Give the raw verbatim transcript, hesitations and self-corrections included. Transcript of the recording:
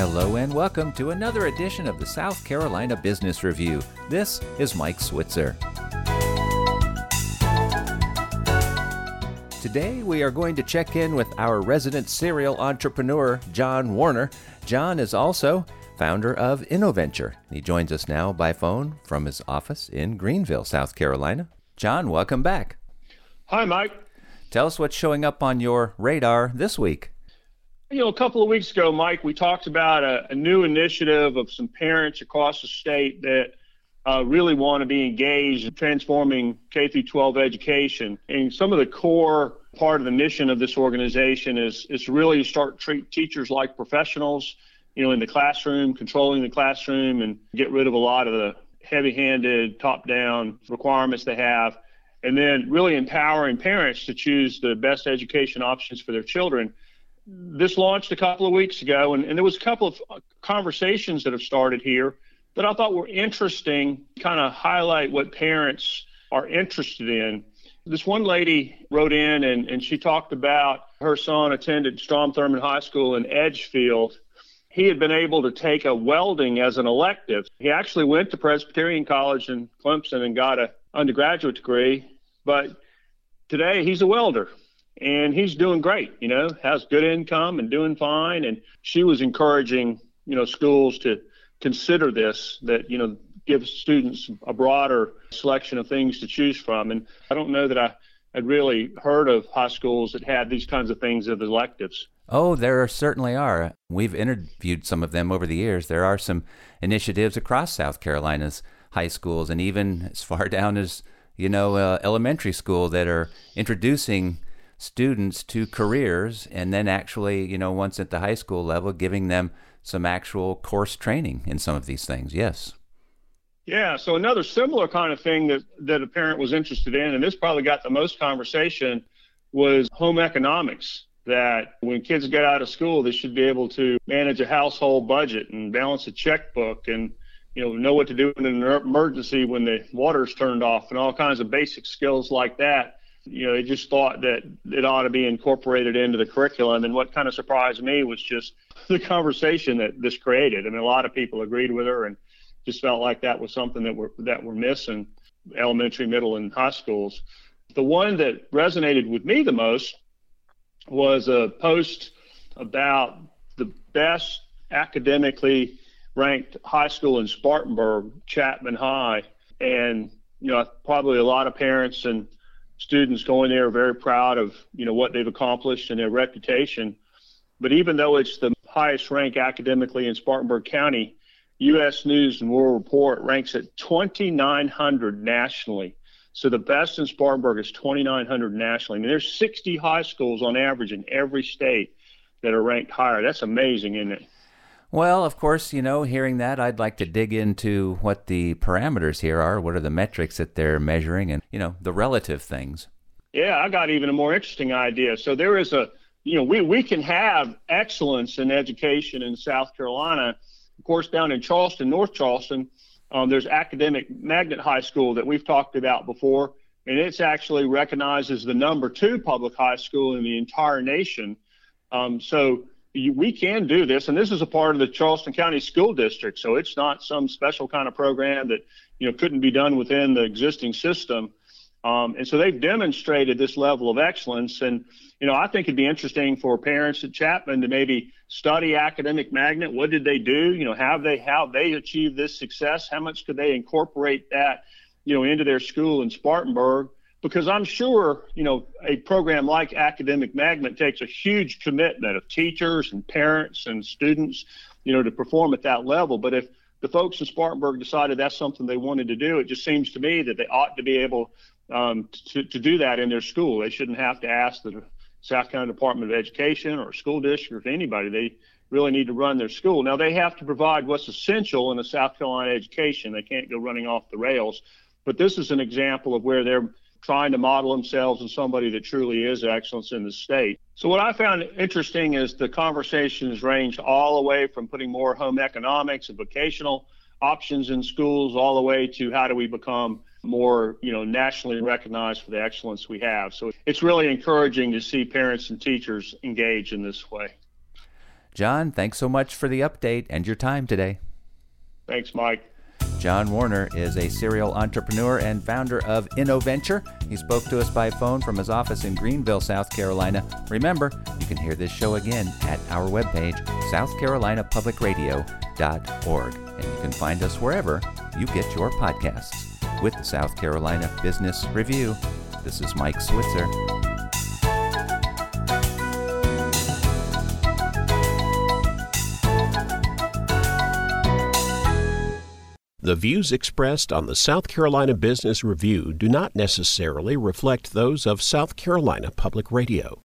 Hello and welcome to another edition of the South Carolina Business Review. This is Mike Switzer. Today we are going to check in with our resident serial entrepreneur, John Warner. John is also founder of InnoVenture. He joins us now by phone from his office in Greenville, South Carolina. John, welcome back. Hi, Mike. Tell us what's showing up on your radar this week. You know, a couple of weeks ago, Mike, we talked about a, a new initiative of some parents across the state that uh, really want to be engaged in transforming K through twelve education. And some of the core part of the mission of this organization is, is to really start treat teachers like professionals, you know, in the classroom, controlling the classroom, and get rid of a lot of the heavy-handed, top-down requirements they have, and then really empowering parents to choose the best education options for their children. This launched a couple of weeks ago, and, and there was a couple of conversations that have started here that I thought were interesting, kind of highlight what parents are interested in. This one lady wrote in, and, and she talked about her son attended Strom Thurmond High School in Edgefield. He had been able to take a welding as an elective. He actually went to Presbyterian College in Clemson and got an undergraduate degree, but today he's a welder. And he's doing great, you know, has good income and doing fine. And she was encouraging, you know, schools to consider this, that, you know, give students a broader selection of things to choose from. And I don't know that I had really heard of high schools that had these kinds of things as electives. Oh, there certainly are. We've interviewed some of them over the years. There are some initiatives across South Carolina's high schools and even as far down as, you know, uh, elementary school that are introducing students to careers, and then actually, you know, once at the high school level, giving them some actual course training in some of these things. Yes. Yeah. So another similar kind of thing that, that a parent was interested in, and this probably got the most conversation, was home economics. That when kids get out of school, they should be able to manage a household budget and balance a checkbook and, you know, know what to do in an emergency when the water's turned off and all kinds of basic skills like that. You know, they just thought that it ought to be incorporated into the curriculum. And what kind of surprised me was just the conversation that this created. I mean, a lot of people agreed with her and just felt like that was something that we're, that we're missing, elementary, middle, and high schools. The one that resonated with me the most was a post about the best academically ranked high school in Spartanburg, Chapman High. And, you know, probably a lot of parents and students going there are very proud of, you know, what they've accomplished and their reputation. But even though it's the highest rank academically in Spartanburg County, U S News and World Report ranks at twenty-nine hundred nationally. So the best in Spartanburg is twenty-nine hundred nationally. I mean, there's sixty high schools on average in every state that are ranked higher. That's amazing, isn't it? Well, of course, you know, hearing that, I'd like to dig into what the parameters here are. What are the metrics that they're measuring and, you know, the relative things? Yeah, I got even a more interesting idea. So there is a, you know, we, we can have excellence in education in South Carolina. Of course, down in Charleston, North Charleston, um, there's Academic Magnet High School that we've talked about before, and it's actually recognized as the number two public high school in the entire nation. Um, so we can do this, and this is a part of the Charleston County School District, so it's not some special kind of program that, you know, couldn't be done within the existing system. Um, and so they've demonstrated this level of excellence, and, you know, I think it'd be interesting for parents at Chapman to maybe study Academic Magnet. What did they do? You know, how they how they achieved this success? How much could they incorporate that, you know, into their school in Spartanburg? Because I'm sure, you know, a program like Academic Magnet takes a huge commitment of teachers and parents and students, you know, to perform at that level. But if the folks in Spartanburg decided that's something they wanted to do, it just seems to me that they ought to be able um, to, to do that in their school. They shouldn't have to ask the South Carolina Department of Education or school district or anybody. They really need to run their school. Now, they have to provide what's essential in a South Carolina education. They can't go running off the rails. But this is an example of where they're trying to model themselves as somebody that truly is excellence in the state. So what I found interesting is the conversations ranged all the way from putting more home economics and vocational options in schools all the way to how do we become more, you know, nationally recognized for the excellence we have. So it's really encouraging to see parents and teachers engage in this way. John, thanks so much for the update and your time today. Thanks, Mike. John Warner is a serial entrepreneur and founder of InnoVenture. He spoke to us by phone from his office in Greenville, South Carolina. Remember, you can hear this show again at our webpage, south carolina public radio dot org. And you can find us wherever you get your podcasts. With the South Carolina Business Review, this is Mike Switzer. The views expressed on the South Carolina Business Review do not necessarily reflect those of South Carolina Public Radio.